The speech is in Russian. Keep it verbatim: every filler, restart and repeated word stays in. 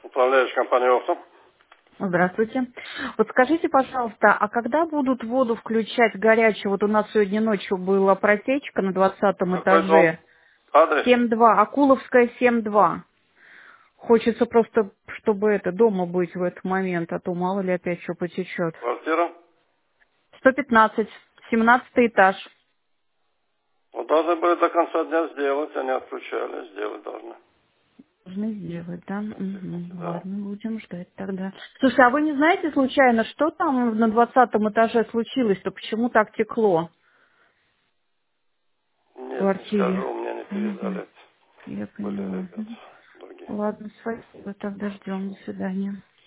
Управляющая компания «Окна». Здравствуйте. Вот скажите, пожалуйста, а когда будут воду включать горячую? Вот у нас сегодня ночью была протечка на двадцатом Какой дом? этаже. Адрес? семь два, Акуловская, семь два. Хочется просто, чтобы это дома быть в этот момент, а то мало ли опять что потечет. Квартира? сто пятнадцать, семнадцатый этаж. Вот должны были до конца дня сделать, они отключали, сделать должны. Должны сделать, да? На технике, Угу. да. Ладно, будем ждать тогда. Слушай, а вы не знаете случайно, что там на двадцатом этаже случилось-то? Почему так текло в Нет, не квартире? скажу, у меня не Угу. передали. Я Были поняла. ребята Мгм. другие. Ладно, спасибо, тогда ждем. До свидания.